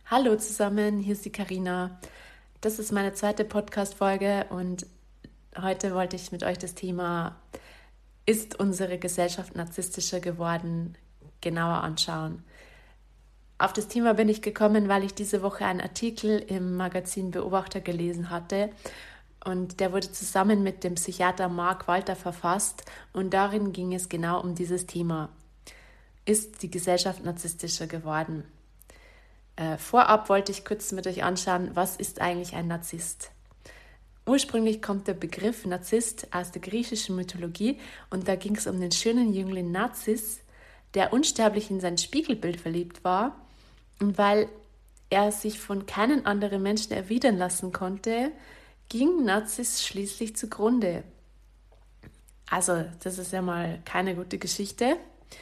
Hallo zusammen, hier ist die Karina. Das ist meine zweite Podcast-Folge und heute wollte ich mit euch das Thema "Ist unsere Gesellschaft narzisstischer geworden?" genauer anschauen. Auf das Thema bin ich gekommen, weil ich diese Woche einen Artikel im Magazin Beobachter gelesen hatte und der wurde zusammen mit dem Psychiater Mark Walter verfasst und darin ging es genau um dieses Thema. Ist die Gesellschaft narzisstischer geworden? Vorab wollte ich kurz mit euch anschauen, was ist eigentlich ein Narzisst? Ursprünglich kommt der Begriff Narzisst aus der griechischen Mythologie und da ging es um den schönen Jüngling Narziss, der unsterblich in sein Spiegelbild verliebt war und weil er sich von keinen anderen Menschen erwidern lassen konnte, ging Narziss schließlich zugrunde. Also das ist ja mal keine gute Geschichte.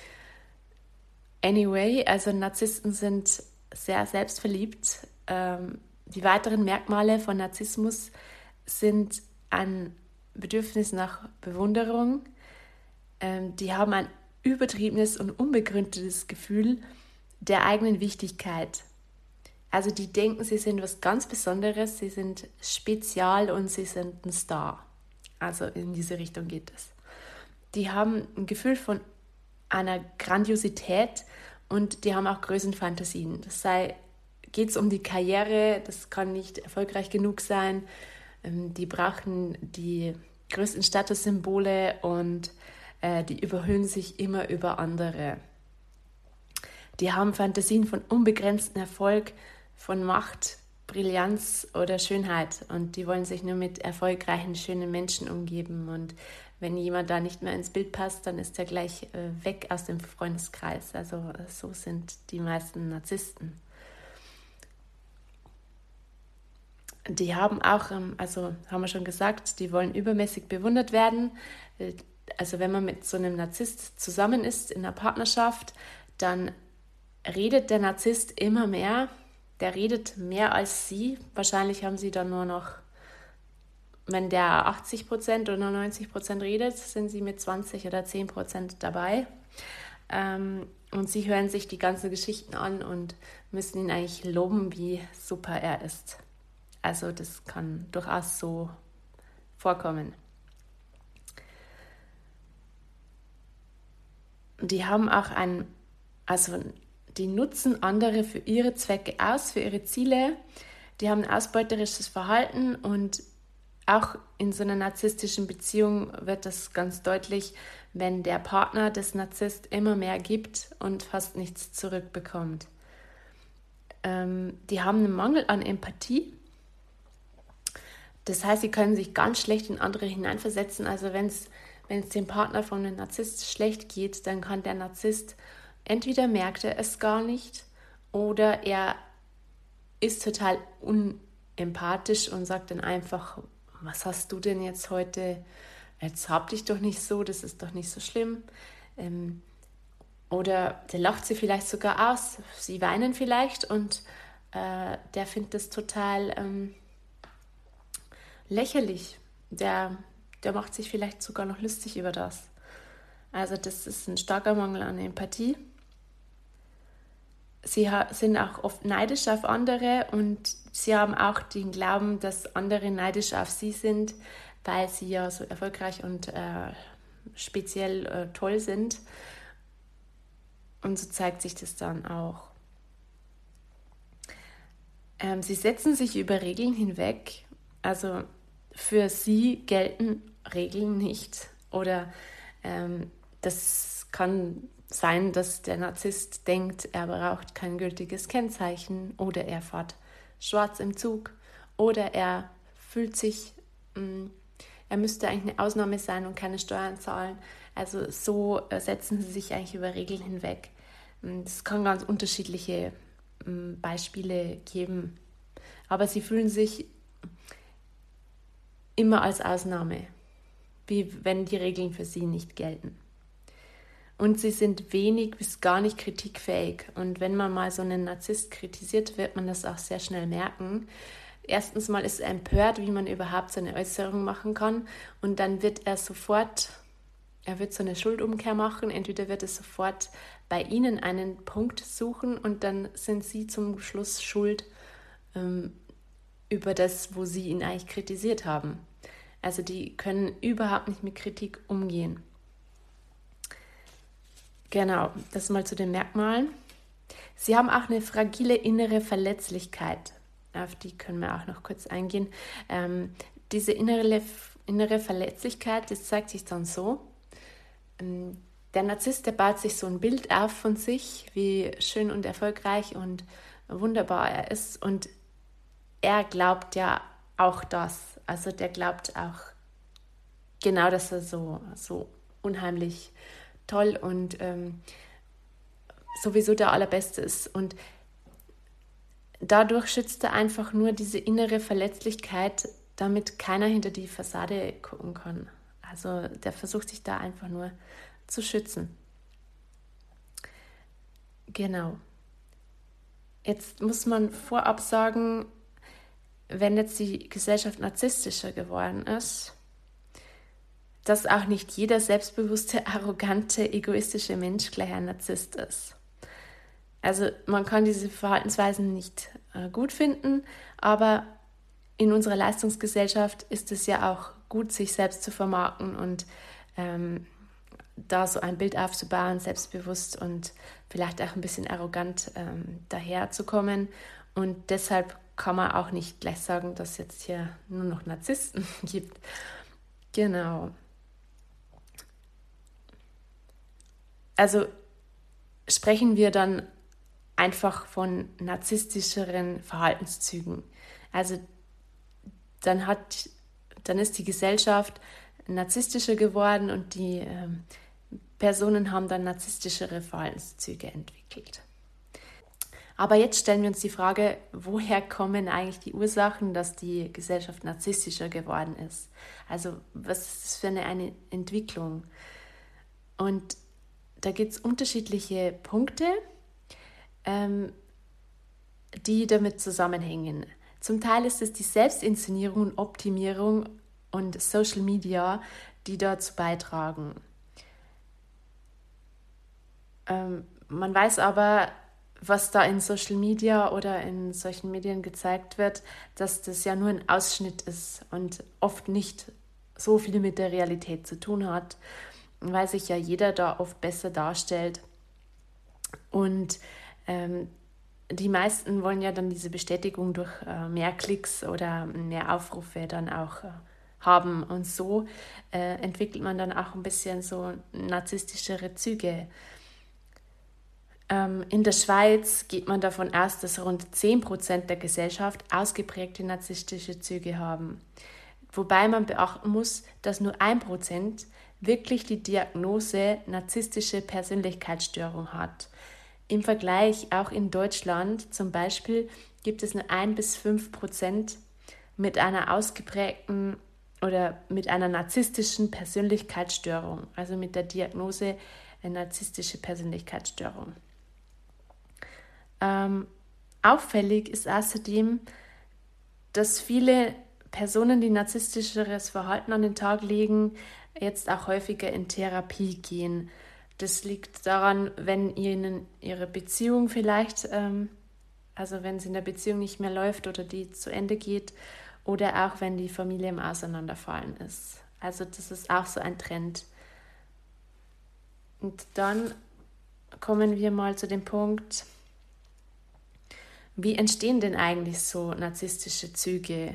Anyway, also Narzissten sind sehr selbstverliebt. Die weiteren Merkmale von Narzissmus sind ein Bedürfnis nach Bewunderung. Die haben ein übertriebenes und unbegründetes Gefühl der eigenen Wichtigkeit. Also die denken, sie sind was ganz Besonderes, sie sind spezial und sie sind ein Star. Also in diese Richtung geht es. Die haben ein Gefühl von einer Grandiosität und die haben auch Größenfantasien. Geht es um die Karriere, das kann nicht erfolgreich genug sein. Die brauchen die größten Statussymbole und die überhöhen sich immer über andere. Die haben Fantasien von unbegrenztem Erfolg, von Macht, Brillanz oder Schönheit und die wollen sich nur mit erfolgreichen, schönen Menschen umgeben und wenn jemand da nicht mehr ins Bild passt, dann ist er gleich weg aus dem Freundeskreis. Also so sind die meisten Narzissten. Die haben auch, also haben wir schon gesagt, die wollen übermäßig bewundert werden. Also wenn man mit so einem Narzisst zusammen ist in einer Partnerschaft, dann redet der Narzisst immer mehr. Der redet mehr als sie. Wahrscheinlich haben sie dann nur noch, wenn der 80% oder 90% redet, sind sie mit 20 oder 10% dabei. Und sie hören sich die ganzen Geschichten an und müssen ihn eigentlich loben, wie super er ist. Also das kann durchaus so vorkommen. Die haben auch die nutzen andere für ihre Zwecke aus, für ihre Ziele. Die haben ein ausbeuterisches Verhalten und auch in so einer narzisstischen Beziehung wird das ganz deutlich, wenn der Partner des Narzisst immer mehr gibt und fast nichts zurückbekommt. Die haben einen Mangel an Empathie. Das heißt, sie können sich ganz schlecht in andere hineinversetzen. Also wenn es dem Partner von einem Narzisst schlecht geht, dann kann der Narzisst entweder merkt er es gar nicht oder er ist total unempathisch und sagt dann einfach, was hast du denn jetzt heute? Jetzt hab dich doch nicht so, das ist doch nicht so schlimm. Oder der lacht sie vielleicht sogar aus. Sie weinen vielleicht und der findet das total lächerlich. Der macht sich vielleicht sogar noch lustig über das. Also das ist ein starker Mangel an Empathie. Sie sind auch oft neidisch auf andere und sie haben auch den Glauben, dass andere neidisch auf sie sind, weil sie ja so erfolgreich und speziell toll sind. Und so zeigt sich das dann auch. Sie setzen sich über Regeln hinweg. Also für sie gelten Regeln nicht. Oder das kann sein, dass der Narzisst denkt, er braucht kein gültiges Kennzeichen oder er fährt schwarz im Zug oder er fühlt sich, er müsste eigentlich eine Ausnahme sein und keine Steuern zahlen. Also so setzen sie sich eigentlich über Regeln hinweg. Es kann ganz unterschiedliche Beispiele geben, aber sie fühlen sich immer als Ausnahme, wie wenn die Regeln für sie nicht gelten. Und sie sind wenig bis gar nicht kritikfähig. Und wenn man mal so einen Narzisst kritisiert, wird man das auch sehr schnell merken. Erstens mal ist er empört, wie man überhaupt so eine Äußerung machen kann. Und dann wird er sofort er wird so eine Schuldumkehr machen. Entweder wird er sofort bei ihnen einen Punkt suchen und dann sind sie zum Schluss schuld über das, wo sie ihn eigentlich kritisiert haben. Also die können überhaupt nicht mit Kritik umgehen. Genau, das mal zu den Merkmalen. Sie haben auch eine fragile innere Verletzlichkeit. Auf die können wir auch noch kurz eingehen. Diese innere Verletzlichkeit, das zeigt sich dann so. Der Narzisst, der baut sich so ein Bild auf von sich, wie schön und erfolgreich und wunderbar er ist. Und er glaubt ja auch das. Also der glaubt auch genau, dass er so unheimlich toll und sowieso der Allerbeste ist. Und dadurch schützt er einfach nur diese innere Verletzlichkeit, damit keiner hinter die Fassade gucken kann. Also der versucht sich da einfach nur zu schützen. Genau. Jetzt muss man vorab sagen, wenn jetzt die Gesellschaft narzisstischer geworden ist, dass auch nicht jeder selbstbewusste, arrogante, egoistische Mensch gleich ein Narzisst ist. Also man kann diese Verhaltensweisen nicht gut finden, aber in unserer Leistungsgesellschaft ist es ja auch gut, sich selbst zu vermarkten und da so ein Bild aufzubauen, selbstbewusst und vielleicht auch ein bisschen arrogant daherzukommen. Und deshalb kann man auch nicht gleich sagen, dass es jetzt hier nur noch Narzissten gibt. Genau. Also sprechen wir dann einfach von narzisstischeren Verhaltenszügen. Also dann ist die Gesellschaft narzisstischer geworden und die Personen haben dann narzisstischere Verhaltenszüge entwickelt. Aber jetzt stellen wir uns die Frage, woher kommen eigentlich die Ursachen, dass die Gesellschaft narzisstischer geworden ist? Also was ist das für eine Entwicklung? Und da gibt es unterschiedliche Punkte, die damit zusammenhängen. Zum Teil ist es die Selbstinszenierung und Optimierung und Social Media, die dazu beitragen. Man weiß aber, was da in Social Media oder in solchen Medien gezeigt wird, dass das ja nur ein Ausschnitt ist und oft nicht so viel mit der Realität zu tun hat, weil sich ja jeder da oft besser darstellt. Und die meisten wollen ja dann diese Bestätigung durch mehr Klicks oder mehr Aufrufe dann auch haben. Und so entwickelt man dann auch ein bisschen so narzisstischere Züge. In der Schweiz geht man davon aus, dass rund 10% der Gesellschaft ausgeprägte narzisstische Züge haben. Wobei man beachten muss, dass nur 1% wirklich die Diagnose narzisstische Persönlichkeitsstörung hat. Im Vergleich auch in Deutschland zum Beispiel gibt es nur 1-5% mit einer ausgeprägten oder mit einer narzisstischen Persönlichkeitsstörung, also mit der Diagnose narzisstische Persönlichkeitsstörung. Auffällig ist außerdem, dass viele Personen, die narzisstischeres Verhalten an den Tag legen, jetzt auch häufiger in Therapie gehen. Das liegt daran, wenn ihnen ihre Beziehung vielleicht, also wenn es in der Beziehung nicht mehr läuft oder die zu Ende geht, oder auch wenn die Familie im Auseinanderfallen ist. Also das ist auch so ein Trend. Und dann kommen wir mal zu dem Punkt, wie entstehen denn eigentlich so narzisstische Züge?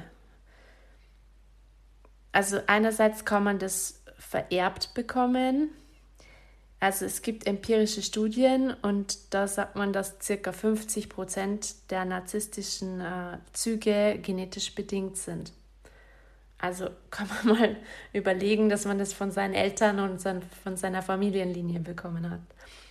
Also einerseits kann man das vererbt bekommen. Also es gibt empirische Studien und da sagt man, dass ca. 50% der narzisstischen Züge genetisch bedingt sind. Also kann man mal überlegen, dass man das von seinen Eltern und von seiner Familienlinie bekommen hat.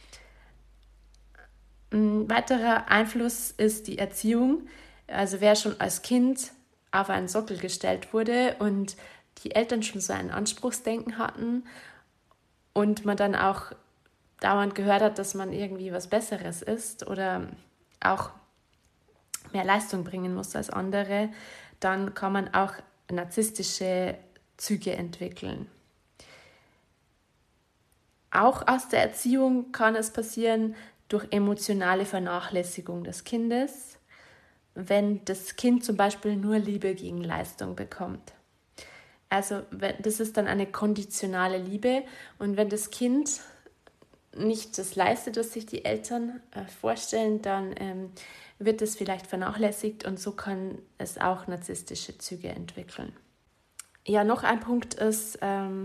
Ein weiterer Einfluss ist die Erziehung. Also wer schon als Kind auf einen Sockel gestellt wurde und die Eltern schon so ein Anspruchsdenken hatten und man dann auch dauernd gehört hat, dass man irgendwie was Besseres ist oder auch mehr Leistung bringen muss als andere, dann kann man auch narzisstische Züge entwickeln. Auch aus der Erziehung kann es passieren durch emotionale Vernachlässigung des Kindes, wenn das Kind zum Beispiel nur Liebe gegen Leistung bekommt. Also das ist dann eine konditionale Liebe, und wenn das Kind nicht das leistet, was sich die Eltern vorstellen, dann wird es vielleicht vernachlässigt, und so kann es auch narzisstische Züge entwickeln. Ja, noch ein Punkt ist,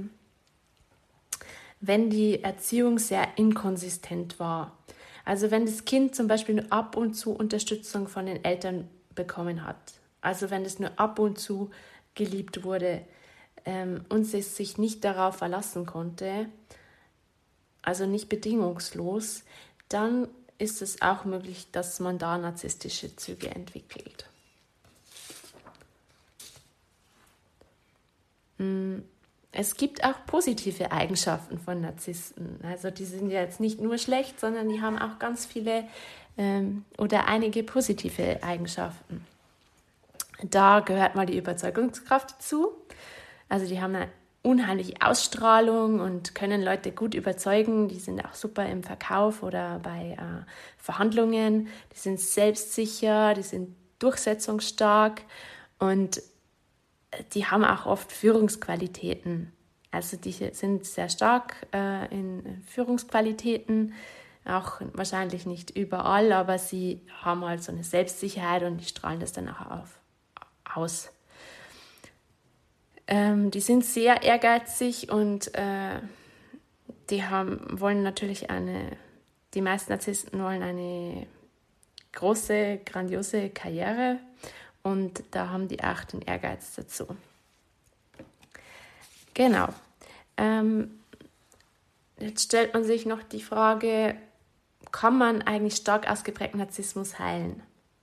wenn die Erziehung sehr inkonsistent war. Also wenn das Kind zum Beispiel nur ab und zu Unterstützung von den Eltern bekommen hat. Also wenn es nur ab und zu geliebt wurde und es sich nicht darauf verlassen konnte, also nicht bedingungslos, dann ist es auch möglich, dass man da narzisstische Züge entwickelt. Es gibt auch positive Eigenschaften von Narzissten. Also die sind ja jetzt nicht nur schlecht, sondern die haben auch ganz viele oder einige positive Eigenschaften. Da gehört mal die Überzeugungskraft dazu. Also die haben eine unheimliche Ausstrahlung und können Leute gut überzeugen. Die sind auch super im Verkauf oder bei Verhandlungen. Die sind selbstsicher, die sind durchsetzungsstark und die haben auch oft Führungsqualitäten. Also die sind sehr stark in Führungsqualitäten, auch wahrscheinlich nicht überall, aber sie haben halt so eine Selbstsicherheit und die strahlen das dann auch aus. Die sind sehr ehrgeizig und wollen natürlich die meisten Narzissten wollen eine große, grandiose Karriere, und da haben die auch den Ehrgeiz dazu. Genau. Jetzt stellt man sich noch die Frage, kann man eigentlich stark ausgeprägten Narzissmus heilen?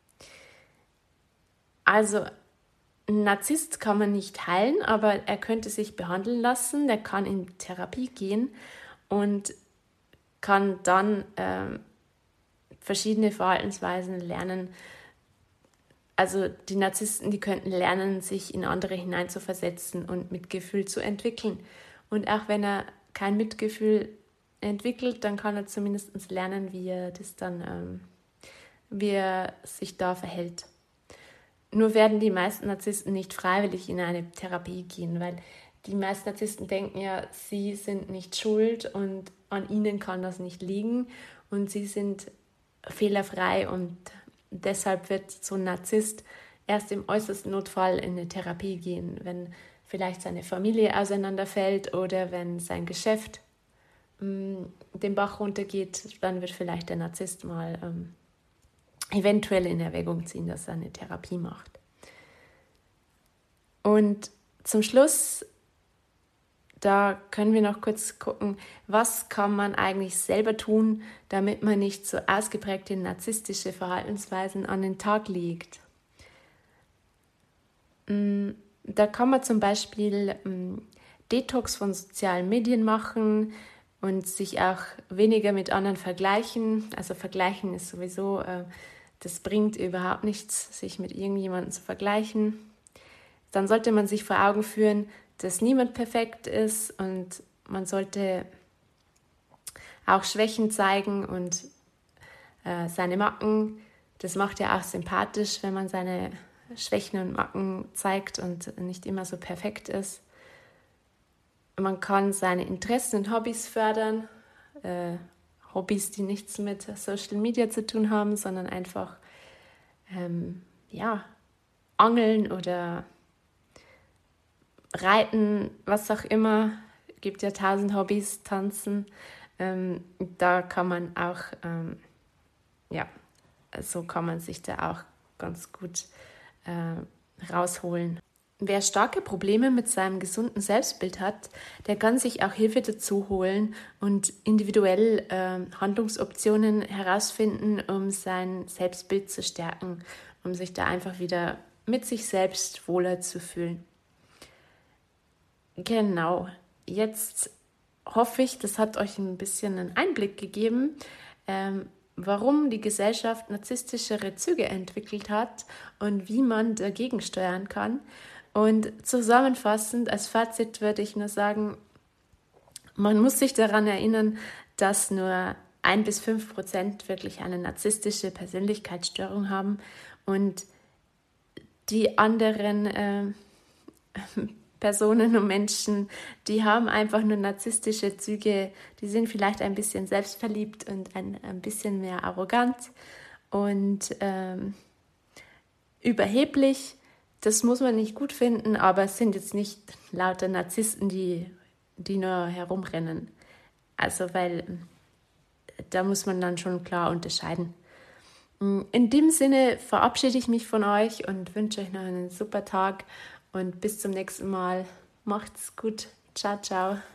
Also ein Narzisst kann man nicht heilen, aber er könnte sich behandeln lassen, der kann in Therapie gehen und kann dann verschiedene Verhaltensweisen lernen. Also die Narzissten, die könnten lernen, sich in andere hineinzuversetzen und Mitgefühl zu entwickeln. Und auch wenn er kein Mitgefühl entwickelt, dann kann er zumindest lernen, wie er sich da verhält. Nur werden die meisten Narzissten nicht freiwillig in eine Therapie gehen, weil die meisten Narzissten denken ja, sie sind nicht schuld und an ihnen kann das nicht liegen und sie sind fehlerfrei, und deshalb wird so ein Narzisst erst im äußersten Notfall in eine Therapie gehen, wenn vielleicht seine Familie auseinanderfällt oder wenn sein Geschäft den Bach runtergeht, dann wird vielleicht der Narzisst mal eventuell in Erwägung ziehen, dass er eine Therapie macht. Und zum Schluss, da können wir noch kurz gucken, was kann man eigentlich selber tun, damit man nicht so ausgeprägte narzisstische Verhaltensweisen an den Tag legt. Da kann man zum Beispiel Detox von sozialen Medien machen und sich auch weniger mit anderen vergleichen. Also vergleichen ist sowieso, das bringt überhaupt nichts, sich mit irgendjemandem zu vergleichen. Dann sollte man sich vor Augen führen, dass niemand perfekt ist, und man sollte auch Schwächen zeigen und seine Macken. Das macht ja auch sympathisch, wenn man seine Schwächen und Macken zeigt und nicht immer so perfekt ist. Man kann seine Interessen und Hobbys fördern. Hobbys, die nichts mit Social Media zu tun haben, sondern einfach Angeln oder Reiten, was auch immer. Es gibt ja 1000 Hobbys, Tanzen. Da kann man auch, so kann man sich da auch ganz gut rausholen. Wer starke Probleme mit seinem gesunden Selbstbild hat, der kann sich auch Hilfe dazu holen und individuell Handlungsoptionen herausfinden, um sein Selbstbild zu stärken, um sich da einfach wieder mit sich selbst wohler zu fühlen. Genau, jetzt hoffe ich, das hat euch ein bisschen einen Einblick gegeben, warum die Gesellschaft narzisstischere Züge entwickelt hat und wie man dagegen steuern kann. Und zusammenfassend, als Fazit würde ich nur sagen, Man muss sich daran erinnern, dass nur 1-5% wirklich eine narzisstische Persönlichkeitsstörung haben und die anderen Personen und Menschen, die haben einfach nur narzisstische Züge, die sind vielleicht ein bisschen selbstverliebt und ein bisschen mehr arrogant und überheblich. Das muss man nicht gut finden, aber es sind jetzt nicht lauter Narzissten, die nur herumrennen. Also, weil da muss man dann schon klar unterscheiden. In dem Sinne verabschiede ich mich von euch und wünsche euch noch einen super Tag und bis zum nächsten Mal. Macht's gut. Ciao, ciao.